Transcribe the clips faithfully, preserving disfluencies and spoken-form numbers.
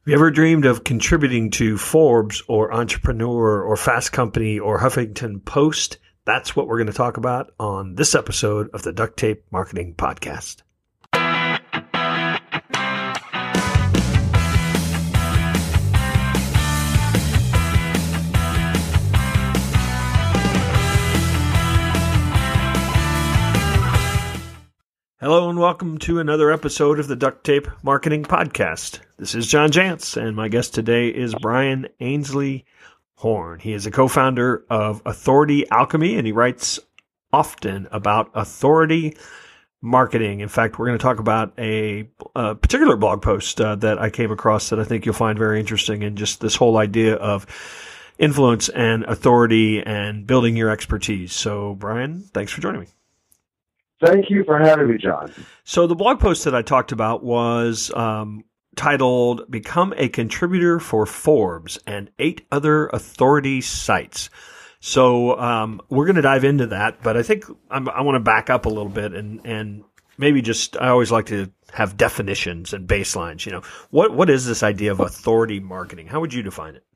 Have you ever dreamed of contributing to Forbes or Entrepreneur or Fast Company or Huffington Post? That's what we're going to talk about on this episode of the Duct Tape Marketing Podcast. Hello and welcome to another episode of the Duct Tape Marketing Podcast. This is John Jantsch, and my guest today is Brian Ainsley Horn. He is a co-founder of Authority Alchemy, and he writes often about authority marketing. In fact, we're going to talk about a, a particular blog post uh, that I came across that I think you'll find very interesting, and just this whole idea of influence and authority and building your expertise. So, Brian, thanks for joining me. Thank you for having me, John. So the blog post that I talked about was um, titled Become a Contributor for Forbes and Eight Other Authority Sites. So um, we're going to dive into that, but I think I'm, I want to back up a little bit and, and maybe just, I always like to have definitions and baselines. You know, what what is this idea of authority marketing? How would you define it?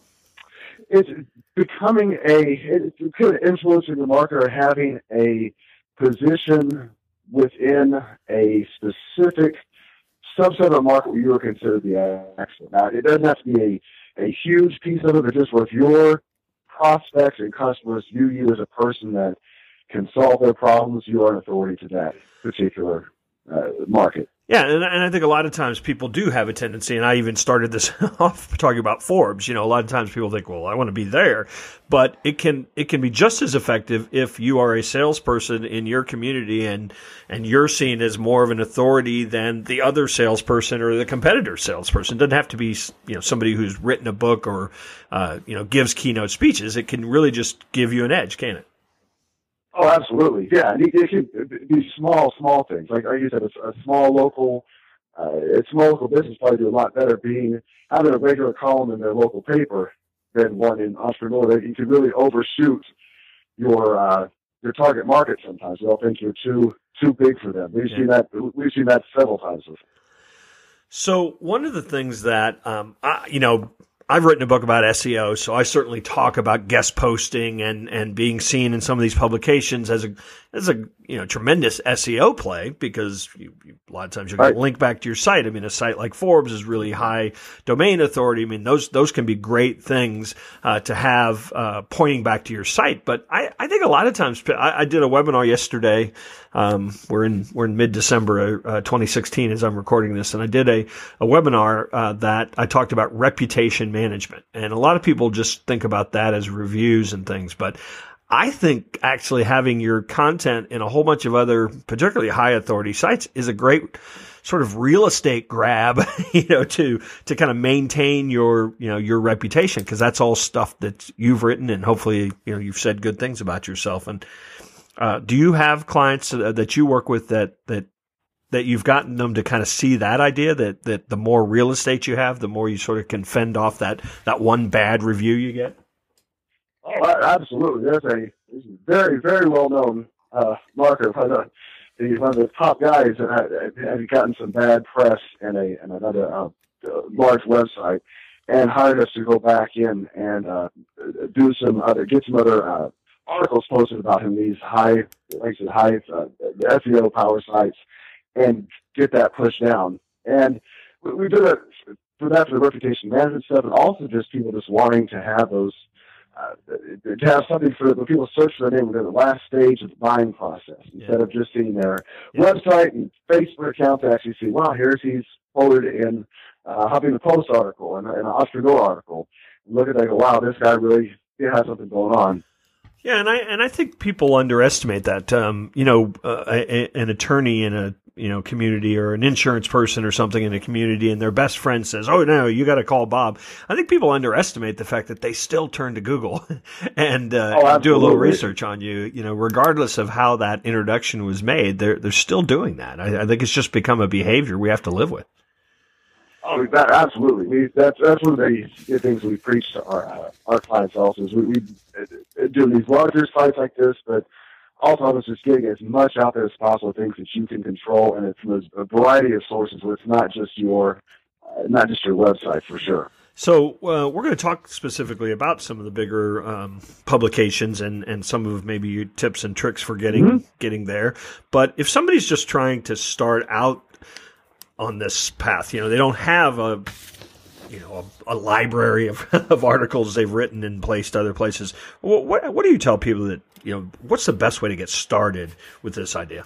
It's becoming a, it's kind of influencing the marketer, having a position within a specific subset of the market where you are considered the expert. Now, it doesn't have to be a, a huge piece of it, but just with your prospects and customers view you as a person that can solve their problems, you are an authority to that particular uh, market. Yeah, and, and I think a lot of times people do have a tendency, and I even started this off talking about Forbes. You know, a lot of times people think, well, I want to be there, but it can it can be just as effective if you are a salesperson in your community and and you're seen as more of an authority than the other salesperson or the competitor salesperson. It doesn't have to be, you know, somebody who's written a book or uh, you know gives keynote speeches. It can really just give you an edge, can't it? Oh, absolutely. Yeah, it, it can be small, small things. Like you said, a, a small local, uh, a small local business probably do a lot better being having a regular column in their local paper than one in Entrepreneur. That you can really overshoot your uh, your target market sometimes. They'll think you're too too big for them. We've yeah. seen that. We've seen that several times before. So one of the things that um, I, you know. I've written a book about S E O, so I certainly talk about guest posting and, and being seen in some of these publications as a as a you know tremendous S E O play, because you, you, a lot of times you're going right. to link back to your site. I mean, a site like Forbes is really high domain authority. I mean, those those can be great things uh, to have uh, pointing back to your site. But I, I think a lot of times I, I did a webinar yesterday. Um, we're in we're in mid December uh, twenty sixteen as I'm recording this, and I did a a webinar uh, that I talked about reputation management, and a lot of people just think about that as reviews and things, but I think actually having your content in a whole bunch of other, particularly high authority sites, is a great sort of real estate grab, you know, to to kind of maintain your you know your reputation, because that's all stuff that you've written and hopefully you know you've said good things about yourself. And uh, do you have clients that you work with that that that you've gotten them to kind of see that idea that that the more real estate you have, the more you sort of can fend off that that one bad review you get? Oh, absolutely. There's a, there's a very, very well-known uh, marketer, one of, the, one of the top guys that had, had gotten some bad press in, a, in another uh, large website, and hired us to go back in and uh, do some other, get some other uh, articles posted about him, these high, like I said, high uh, S E O power sites, and get that pushed down. And we, we did it for that, for the reputation management stuff, and also just people just wanting to have those, uh, to have something for when people search for their name within the last stage of the buying process, instead yeah. of just seeing their yeah. website and Facebook account, to actually see, wow, here's he's quoted in uh, Huffington Post article and an Entrepreneur article. And look at that, go, wow, this guy really he has something going on. Yeah, and I and I think people underestimate that. Um, you know, uh, a, an attorney in a you know community, or an insurance person or something in a community, and their best friend says, "Oh no, you got to call Bob." I think people underestimate the fact that they still turn to Google and uh, oh, do a little research on you. You know, regardless of how that introduction was made, they're they're still doing that. I, I think it's just become a behavior we have to live with. Oh, that, absolutely. We, that's that's one of the things we preach to our uh, our clients also. Is we, we do these larger sites like this, but also it's just getting as much out there as possible, things that you can control, and it's from a variety of sources. Where it's not just your not just your website, for sure. So uh, we're going to talk specifically about some of the bigger um, publications and, and some of maybe your tips and tricks for getting mm-hmm. getting there. But if somebody's just trying to start out on this path, you know, they don't have a you know a, a library of, of articles they've written and placed other places. What, what what do you tell people that you know? What's the best way to get started with this idea?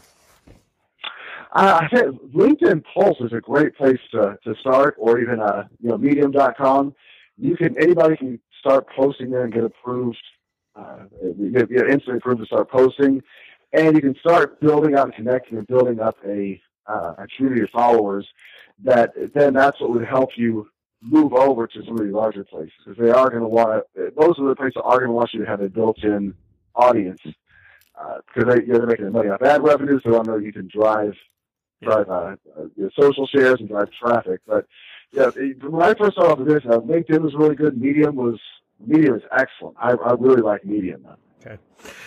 Uh, I think LinkedIn Pulse is a great place to, to start, or even uh, you know Medium dot com. You can anybody can start posting there and get approved. Uh, you get, you get instantly approved to start posting, and you can start building out and connecting and building up a uh, a community of followers. That then that's what would help you move over to some of these larger places, because they are going to want to. Those are the places that are going to want you to have a built-in audience, because uh, they, they're making money off ad revenue, so I know you can drive. drive uh, uh, social shares and drive traffic. But yeah, when I first started off with this, uh, LinkedIn was really good. Medium was Medium is excellent. I, I really like Medium. Okay,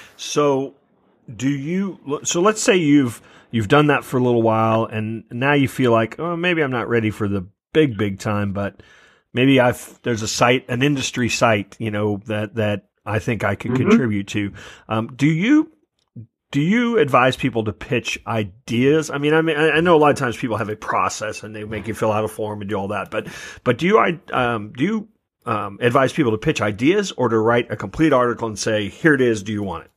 so do you? So let's say you've you've done that for a little while, and now you feel like, oh, maybe I'm not ready for the big big time, but maybe I've there's a site, an industry site, you know, that that I think I could mm-hmm. contribute to. Um, do you? Do you advise people to pitch ideas? I mean, I mean, I know a lot of times people have a process and they make you fill out a form and do all that, but, but do you, um, do you, um, advise people to pitch ideas or to write a complete article and say, here it is, do you want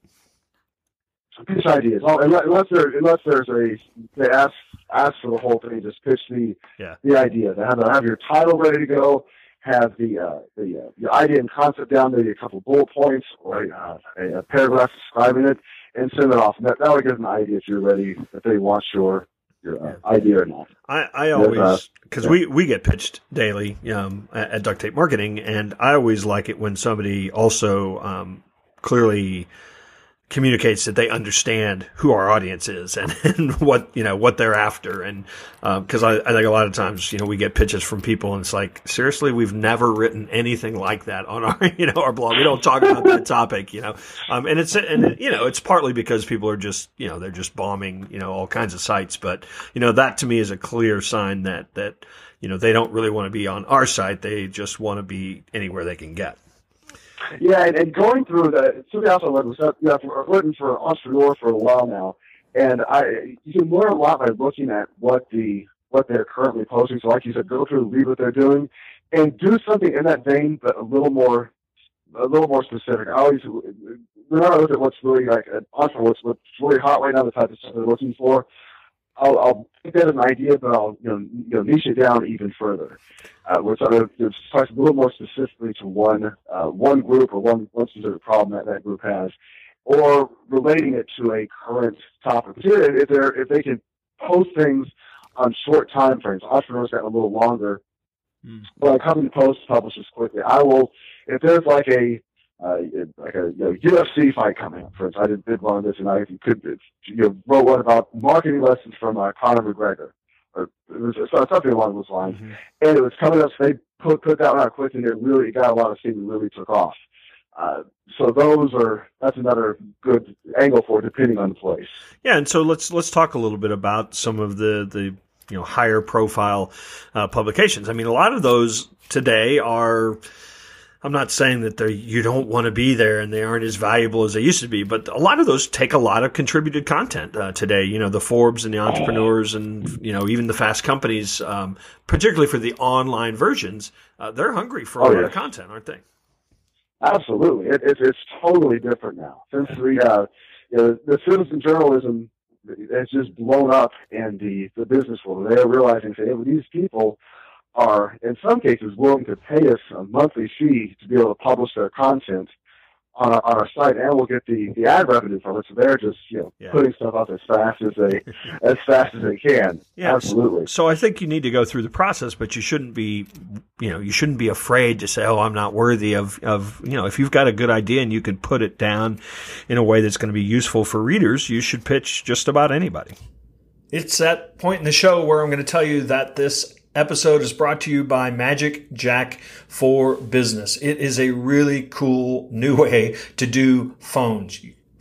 it? Pitch ideas. Oh, unless there, unless there's a, they ask, ask for the whole thing, just pitch the, yeah. the idea. They have, have your title ready to go, have the, uh, the, uh, your idea and concept down, maybe a couple bullet points or uh, a, a paragraph describing it, and send it off. And that, that would give an idea if you're ready, if they want your your uh, idea or not. I, I always, because uh, yeah. we, we get pitched daily um, at, at Duct Tape Marketing, and I always like it when somebody also um, clearly communicates that they understand who our audience is and, and what, you know, what they're after. And, um, cause I, I think a lot of times, you know, we get pitches from people and it's like, seriously, we've never written anything like that on our, you know, our blog. We don't talk about that topic, you know, um, and it's, and it, you know, it's partly because people are just, you know, they're just bombing, you know, all kinds of sites. But, you know, that to me is a clear sign that, that, you know, they don't really want to be on our site. They just want to be anywhere they can get. Yeah, and, and going through the, something else I learned was that, you know, I've written for Entrepreneur for a while now, and I you can learn a lot by looking at what the what they're currently posting. So, like you said, go through, read what they're doing, and do something in that vein, but a little more a little more specific. I always whenever I look at what's really like an entrepreneur, what's, what's really hot right now, the type of stuff they're looking for. I'll, I'll take that as an idea, but I'll you know, you know niche it down even further. Uh, which I'm going to talk a little more specifically to one uh, one group or one, one specific problem that that group has, or relating it to a current topic. If they if they can post things on short time frames, entrepreneurs got a little longer. Mm. But like having to post publishes quickly. I will if there's like a uh, like a you know, U F C fight coming up. For instance, I did, did one of this, and I could you know, wrote one about marketing lessons from uh, Conor McGregor. Or it was something along those lines, mm-hmm. and it was coming up. So they put put that one out quickly, and it really it got a lot of steam and really took off. Uh, so those are that's another good angle for it, depending on the place. Yeah, and so let's let's talk a little bit about some of the the you know higher profile uh, publications. I mean, a lot of those today are. I'm not saying that they you don't want to be there and they aren't as valuable as they used to be, but a lot of those take a lot of contributed content uh, today. You know, the Forbes and the Entrepreneurs and, you know, even the Fast Companies, um, particularly for the online versions, uh, they're hungry for a lot of content, aren't they? Absolutely. It, it, it's totally different now. Since we, uh, you know, the citizen journalism has just blown up in the, the business world. They're realizing, say, hey, well, these people are, in some cases, willing to pay us a monthly fee to be able to publish their content on our, on our site, and we'll get the, the ad revenue from it. So they're just you know yeah. putting stuff up as fast as they as fast as they can. Yeah, absolutely. So I think you need to go through the process, but you shouldn't be, you know, you shouldn't be afraid to say, "Oh, I'm not worthy of of." You know, if you've got a good idea and you can put it down in a way that's going to be useful for readers, you should pitch just about anybody. It's that point in the show where I'm going to tell you that this episode is brought to you by Magic Jack for Business. It is a really cool new way to do phones.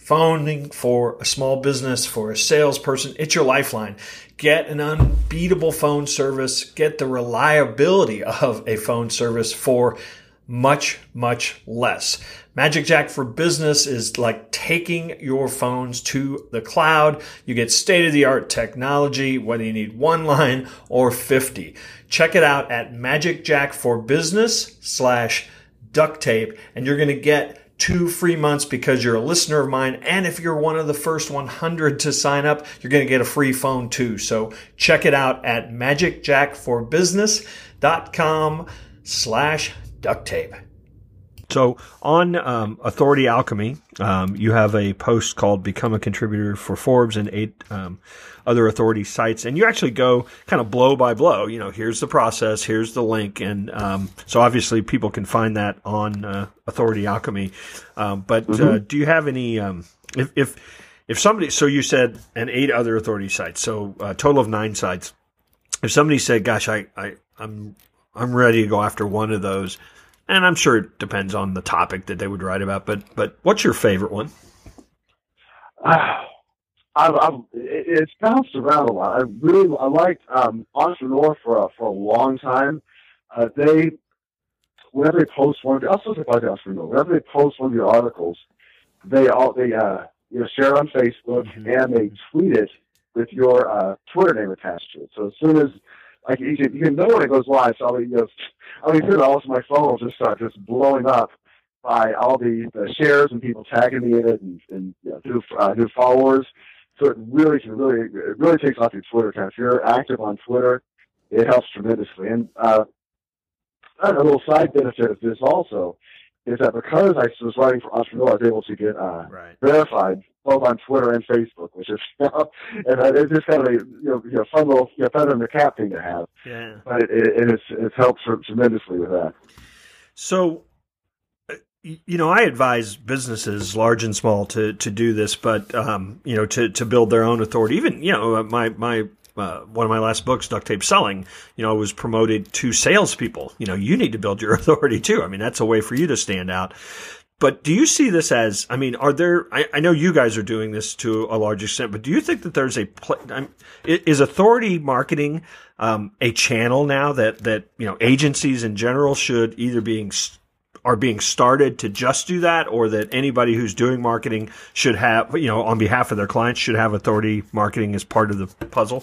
Phoning for a small business, for a salesperson, it's your lifeline. Get an unbeatable phone service. Get the reliability of a phone service for much, much less. MagicJack for Business is like taking your phones to the cloud. You get state-of-the-art technology, whether you need one line or fifty. Check it out at magicjackforbusiness slash duct tape, and you're going to get two free months because you're a listener of mine. And if you're one of the first one hundred to sign up, you're going to get a free phone too. So check it out at magicjackforbusiness.com slash duct tape. So on um, Authority Alchemy, um, you have a post called Become a Contributor for Forbes and eight um, other authority sites. And you actually go kind of blow by blow. You know, here's the process, here's the link. And um, so obviously people can find that on uh, Authority Alchemy. Um, but mm-hmm. uh, do you have any, um, if, if, if somebody, so you said, and eight other authority sites, so a total of nine sites. If somebody said, gosh, I, I, I'm, I'm ready to go after one of those, and I'm sure it depends on the topic that they would write about, but but what's your favorite one? Uh, I've, I've, it's bounced around a lot. I really I liked um, Entrepreneur for a, for a long time. Uh, they whenever they post one, I'll still like Entrepreneur. Whenever they post one of your articles, they all they uh, you know share it on Facebook mm-hmm. and they tweet it with your uh, Twitter name attached to it. So as soon as like you can, you can know when it goes live. So I'll be, you know, I'll be sure also my phone will just start just blowing up by all the, the shares and people tagging me in it and, and you know, new uh, new followers. So it really can really it really takes off your Twitter account. If you're active on Twitter, it helps tremendously. And uh, a little side benefit of this also is that because I was writing for Entrepreneur, I was able to get uh, right. verified both on Twitter and Facebook, which is you know, and it's just kind of a you know, you know fun little you know, feather in the cap thing to have. Yeah, but it, it, it, it's, it's helped tremendously with that. So, you know, I advise businesses, large and small, to to do this, but um, you know, to to build their own authority. Even you know, my my. Uh, one of my last books, Duct Tape Selling, you know, was promoted to salespeople. You know, you need to build your authority too. I mean, that's a way for you to stand out. But do you see this as, I mean, are there, I, I know you guys are doing this to a large extent, but do you think that there's a, is authority marketing um, a channel now that, that, you know, agencies in general should either being, are being started to just do that, or that anybody who's doing marketing should have, you know, on behalf of their clients should have authority marketing as part of the puzzle?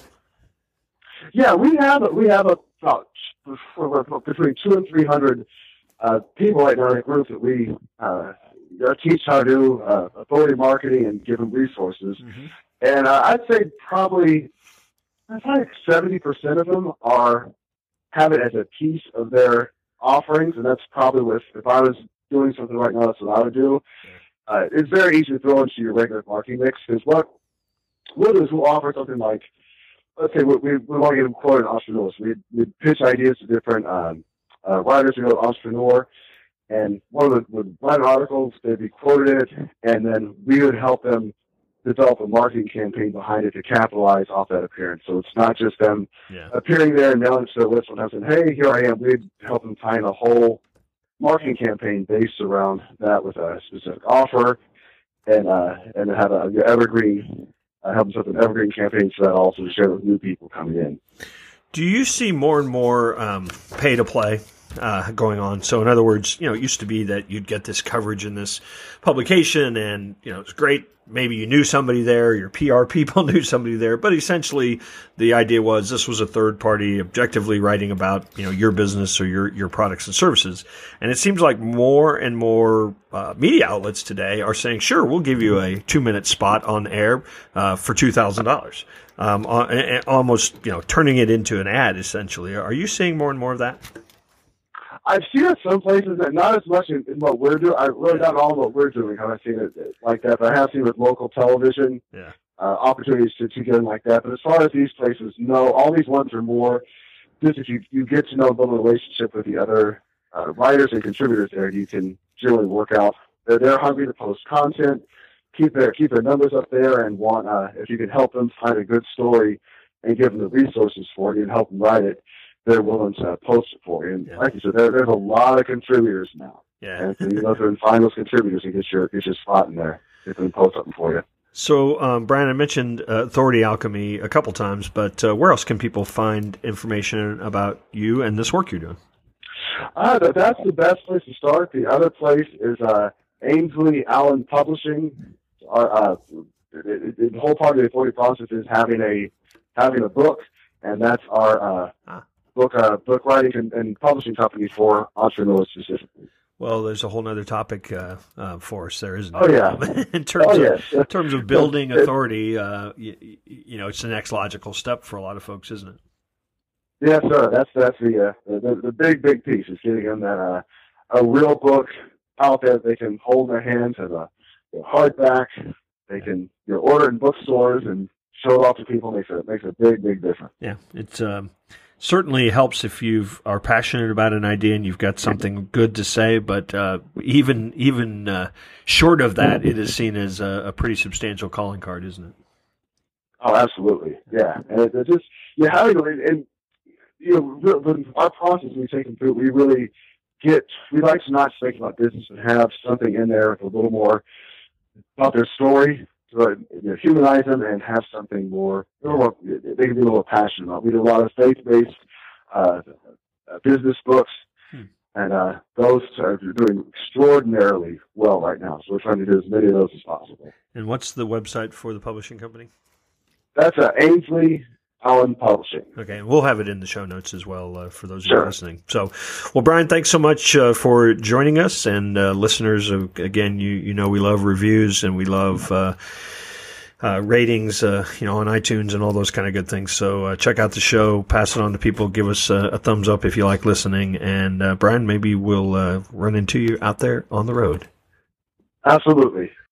Yeah, we have we have about between two and three hundred uh, people right now in a group that we uh, teach how to do uh, authority marketing and give them resources. Mm-hmm. And uh, I'd say probably I think seventy percent of them are have it as a piece of their offerings, and that's probably what if I was doing something right now, that's what I would do. Uh, it's very easy to throw into your regular marketing mix because what we'll do is we'll offer something like. Let's say we, we, we want to get them quoted entrepreneurs. We we pitch ideas to different um, uh, writers who go to Entrepreneur, and one of them would write articles, they'd be quoted it, and then we would help them develop a marketing campaign behind it to capitalize off that appearance. So it's not just them yeah. appearing there and mailing to their list and saying, hey, here I am. We'd help them tie in a whole marketing campaign based around that with a specific offer and uh, and have a your evergreen Uh, help us with an evergreen campaign for that also to share with new people coming in. Do you see more and more um, pay to play uh, going on? So in other words, you know, it used to be that you'd get this coverage in this publication and, you know, it's great. Maybe you knew somebody there, your P R people knew somebody there, but essentially the idea was this was a third party objectively writing about, you know, your business or your, your products and services. And it seems like more and more uh, media outlets today are saying, sure, we'll give you a two minute spot on air uh, for two thousand dollars. Um, almost, you know, turning it into an ad essentially. Are you seeing more and more of that? I've seen it some places, and not as much in, in what we're doing. I've really not all what we're doing. Have I seen it like that? But I have seen it with local television yeah. uh, opportunities to, to get in like that. But as far as these places, no. All these ones are more just if you you get to know build a relationship with the other uh, writers and contributors there, you can generally work out. They're they're hungry to post content, keep their keep their numbers up there, and want uh, if you can help them find a good story and give them the resources for it and help them write it. They're willing to post it for you. And yeah. like you said, there, there's a lot of contributors now. Yeah. And so you go through and find those contributors and get your, get your spot in there. see if we can post something for you. So, um, Brian, I mentioned uh, Authority Alchemy a couple times, but uh, where else can people find information about you and this work you're doing? Uh, that's the best place to start. The other place is uh, Ainsley Allen Publishing. Our, uh, it, it, the whole part of the authority process is having a having a book, and that's our uh, ah. book uh, book writing and, and publishing company for entrepreneurs specifically. Well, there's a whole other topic uh, uh, for us there, isn't there? Oh, yeah. in terms oh, of yes. in terms of building authority, uh, you, you know, it's the next logical step for a lot of folks, isn't it? Yes, sir. That's that's the uh, the, the big big piece is getting them that uh, a real book out there that they can hold in their hands as a, a hardback. They can you know, order in bookstores and show it off to people. Makes a makes a big big difference. Yeah, it's. Um... Certainly helps if you are passionate about an idea and you've got something good to say, but uh, even even uh, short of that, it is seen as a, a pretty substantial calling card, isn't it? Oh, absolutely, yeah. And it, it just you have to, and you know, with our process we take them through, we really get. We like to not think about business and have something in there with a little more about their story. To you know, humanize them and have something more, more, they can be a little passionate about. We do a lot of faith-based uh, business books, hmm. and uh, those are doing extraordinarily well right now. So we're trying to do as many of those as possible. And what's the website for the publishing company? That's uh, Ainsley Allen Publishing. Okay, and we'll have it in the show notes as well uh, for those sure. who are listening. So, well, Brian, thanks so much uh, for joining us. And uh, listeners, uh, again, you you know we love reviews and we love uh, uh, ratings, uh, you know, on iTunes and all those kind of good things. So uh, check out the show, pass it on to people, give us a, a thumbs up if you like listening. And uh, Brian, maybe we'll uh, run into you out there on the road. Absolutely.